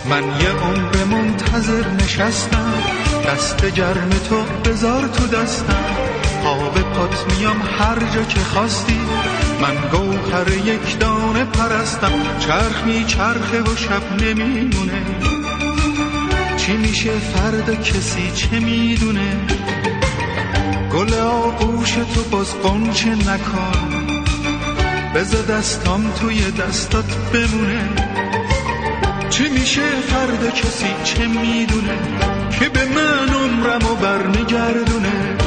من یه عمر منتظر نشستم، دست گرم تو بذار تو دستم، پا به پات میام هر جا که خواستی، من گوهر یک دانه پرستم. چرخ میچرخه و شب نمیمونه، چی میشه فردا کسی چه میدونه. گل آغوش تو باز غنچه نکن، بذار دستام توی دستات بمونه. چی میشه فردا کسی چه میدونه، که به من عمرمو برمیگردونه.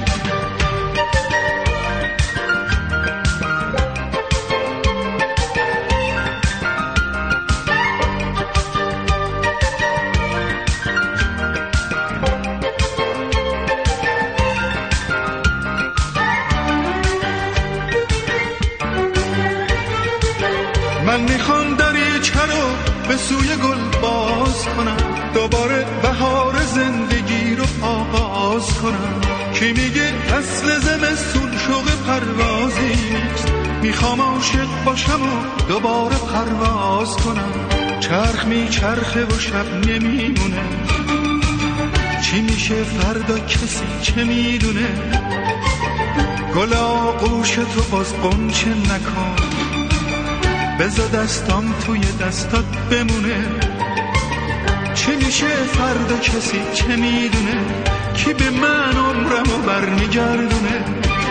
من میخوام دریچه رو به سوی گل باز کنم، دوباره بهار زندگی رو آغاز کنم. کی میگه فصل زمستون شوق پروازی نیست، میخوام عاشق باشم و دوباره پرواز کنم. چرخ میچرخه و شب نمیمونه، چی میشه فردا کسی چه میدونه. گل آغوش تو باز غنچه نکن، بذار دستام توی دستات بمونه. چه میشه فردا کسی چه میدونه، کی به من عمرمو برمیگردونه.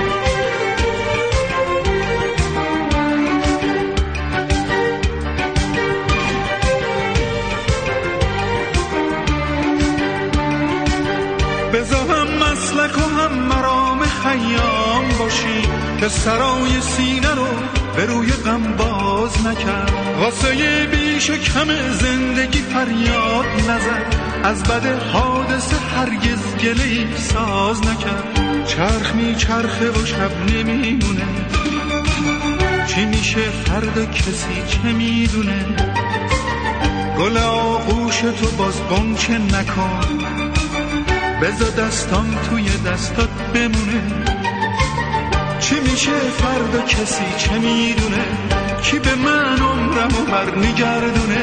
بذار هم مسلک و هم مرام خیام باشی، که سرای سینه رو به روی غم باز نکرد. واسه بیش کم زندگی فریاد نزد، از بد حادثه هرگز گله‌ای ساز نکرد. چرخ میچرخه و شب نمیمونه، چی میشه فردا کسی چه میدونه. گل آغوش تو باز غنچه نکن، بذار دستام توی دستات بمونه. چی میشه فردا کسی چه میدونه، کی به من عمرمو برمیگردونه.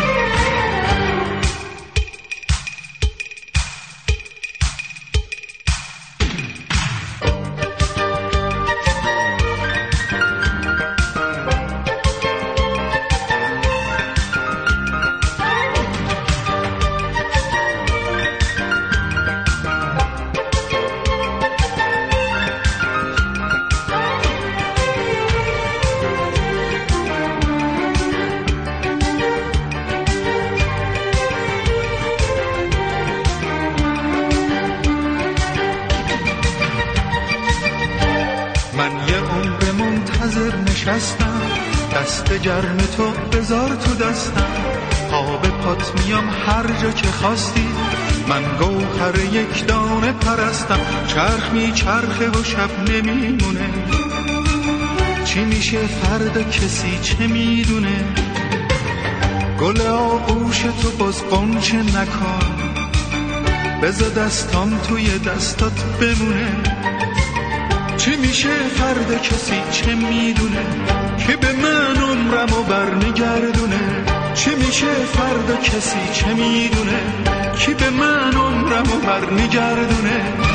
من یه عمر منتظر نشستم، دست گرم تو بذار تو دستم، پا به پات میام هر جا که خواستی، من گوهر یک دانه پرستم. چرخ میچرخه و شب نمیمونه، چی میشه فردا کسی چه میدونه. گل آغوش تو باز غنچه نکن، بذار دستام توی دستات بمونه. چی میشه فردا کسی چه میدونه، که به من عمرمو برمیگردونه. چی میشه فردا کسی چه میدونه، که به من عمرمو برمیگردونه.